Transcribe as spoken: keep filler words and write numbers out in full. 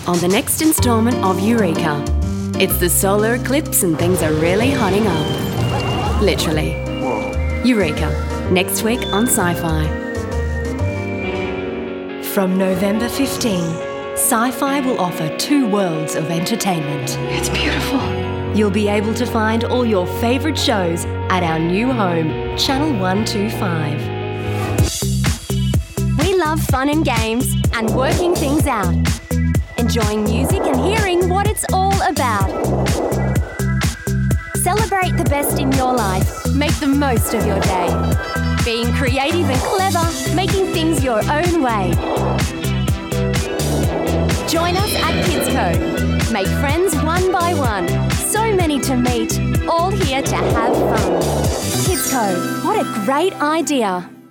on the next instalment of Eureka. It's the solar eclipse and things are really hotting up. Literally. Whoa. Eureka, next week on Sci-Fi. From November fifteenth, Sci-Fi will offer two worlds of entertainment. It's beautiful. You'll be able to find all your favourite shows at our new home, Channel one twenty-five. We love fun and games and working things out. Enjoying music and hearing what it's all about. Celebrate the best in your life. Make the most of your day. Being creative and clever, making things your own way. Join us at KidsCo. Make friends one by one. So many to meet, all here to have fun. KidsCo, what a great idea.